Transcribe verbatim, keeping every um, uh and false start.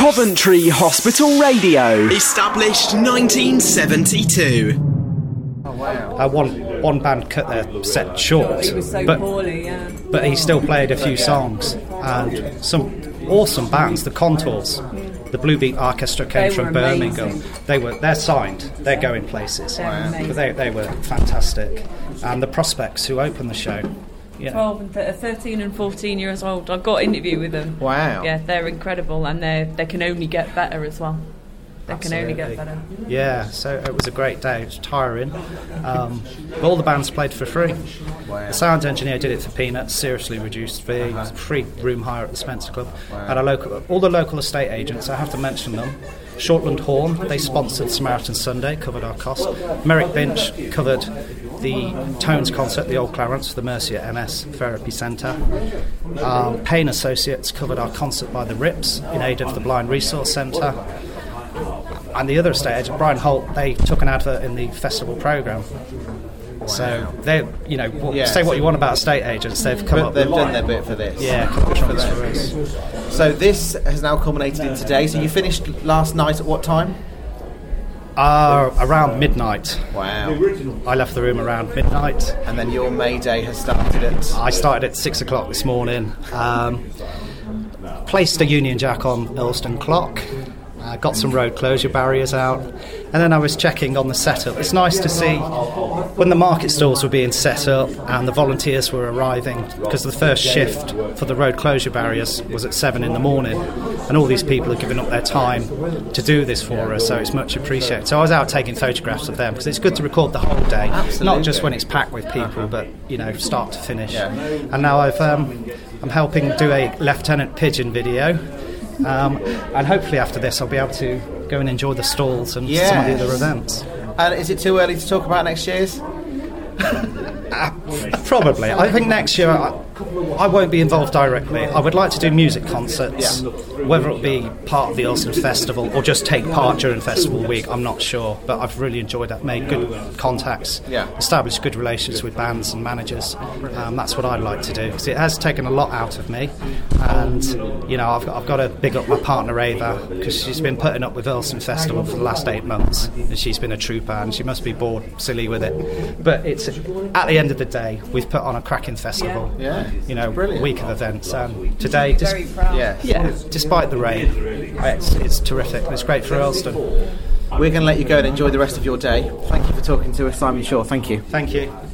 Coventry Hospital Radio. Established nineteen seventy-two. Oh, wow. Uh, one, one band cut their set short. It was so but, poorly, yeah. But he still played a few songs. And some awesome bands, the Contours. The Blue Beat Orchestra came They from were Birmingham. amazing. They were they're signed. They're going places. They're amazing. But they they were fantastic. And the Prospects who opened the show. Yeah. twelve and th- thirteen and fourteen years old. I've got an interview with them. Wow. Yeah, they're incredible, and they they can only get better as well. They Absolutely. can only get better. Yeah, so it was a great day. It was tiring. Um, all the bands played for free. Wow. The sound engineer did it for peanuts, seriously reduced fee, uh-huh. free room hire at the Spencer Club. Wow. And a local, all the local estate agents, I have to mention them. Shortland Horn, they sponsored Samaritan Sunday, covered our costs. Merrick Binch covered the Tones concert, the Old Clarence, the Mercia M S Therapy Centre. Um, Payne Associates covered our concert by the Rips in aid of the Blind Resource Centre. And the other estate agent, Brian Holt, they took an advert in the festival programme. Wow. So they, you know, w- yeah, say what so you want about estate agents, they've come but up. They've with done their bit for this. Yeah, good for them. for us. So this has now culminated in today. So you finished last night at what time? Uh, around midnight. Wow. I left the room around midnight. And then your May Day has started at... I started at six o'clock this morning. Um, placed a Union Jack on Earlston clock. Uh, got some road closure barriers out, and then I was checking on the setup. It's nice to see when the market stalls were being set up and the volunteers were arriving, because the first shift for the road closure barriers was at seven in the morning, and all these people are giving up their time to do this for us, so it's much appreciated. So I was out taking photographs of them, because it's good to record the whole day. Absolutely. Not just when it's packed with people, but, you know, start to finish. Yeah. And now I've um, I'm helping do a Lieutenant Pigeon video. Um, and hopefully after this I'll be able to go and enjoy the stalls and yes. some of the other events. And is it too early to talk about next year's? uh, probably. I think next year I, I won't be involved directly. I would like to do music concerts, yeah. whether it be part of the Ulster Festival or just take part during Festival Week, I'm not sure, but I've really enjoyed that, made good contacts, yeah. established good relations with bands and managers. Um, that's what I'd like to do, because it has taken a lot out of me, and you know, I've got, I've got to big up my partner Ava, because she's been putting up with Ulster Festival for the last eight months, and she's been a trooper, and she must be bored silly with it, but it's at the end of the day we've put on a cracking festival. Yeah. You know, brilliant. Week of events. Um, today, dis- very proud. Yeah. yeah, despite the rain, it's, it's terrific. It's great for Earlston. We're going to let you go and enjoy the rest of your day. Thank you for talking to us, Simon Shaw. Thank you. Thank you.